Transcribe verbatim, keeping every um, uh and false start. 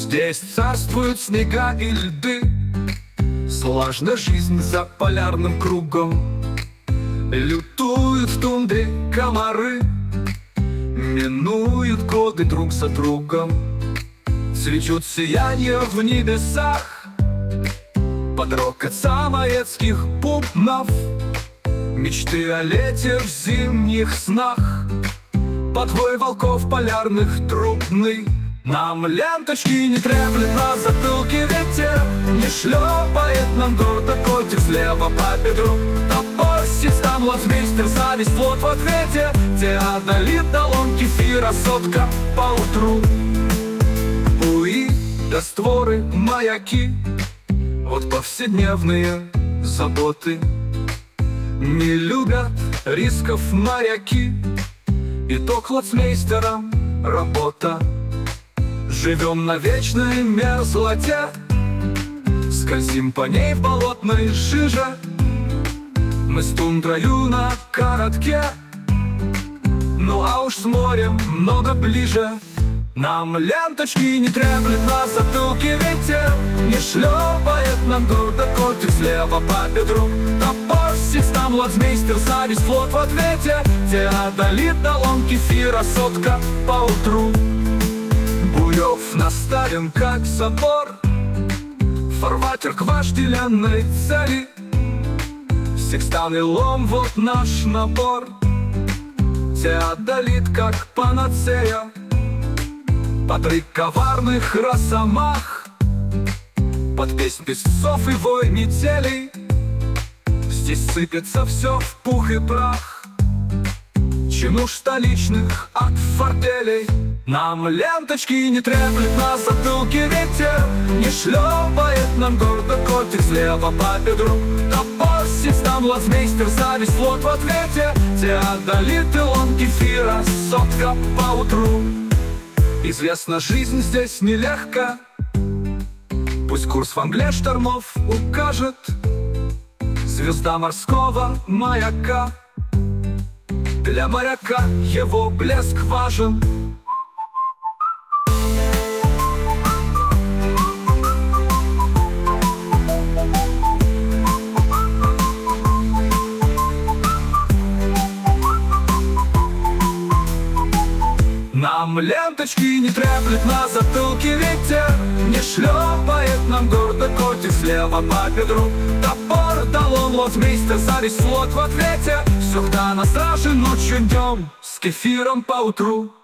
Здесь царствуют снега и льды, сложна жизнь за полярным кругом. Лютуют в тундре комары, минуют годы друг за другом. Свечут сияние в небесах под рокот самоедских бубнов. Мечты о лете в зимних снах под вой волков полярных трубный. Нам ленточки не треплет на затылке ветер, не шлепает нам гордо котик слева по бедру. Топор, систем, лоцмейстер, зависть, вот в ответе. Теодолит, талон, кефира, сотка поутру. Буи, растворы, маяки, вот повседневные заботы. Не любят рисков моряки, итог лоцмейстерам работа. Живем на вечной мерзлоте, скользим по ней в болотной жиже. Мы с тундрою на коротке, ну а уж с морем много ближе. Нам ленточки не треплет на затылке ветер, не шлепает нам гордо котик слева по бедру. Топор, систем, лоцмейстер, зависть, флот в ответе. Теодолит, талон, кефира, сотка поутру. Буев наставим, как забор, фарватер к вожделенной цели. Секстан и лом, вот наш набор. Теодолит, как панацея под рык коварных росомах, под песнь песцов и вой метелей. Здесь сыпется все в пух и прах, чинуш столичных от форделей. Нам ленточки не треплет на затылке ветер, не шлепает нам гордо котик слева по бедру. Топор, систем, лоцмейстер, зависть, флот в ответе. Теодолит, талон, кефира, сотка поутру. Известно, жизнь здесь нелегка, пусть курс во мгле штормов укажет звезда морского маяка. Для моряка его блеск важен. Нам ленточки не треплет на затылке ветер, не шлепает нам гордо котик слева по бедру. Топор, талон, лоцмейстер, зависть, флот в ответе. Все, кто на страже ночью днем, с кефиром поутру.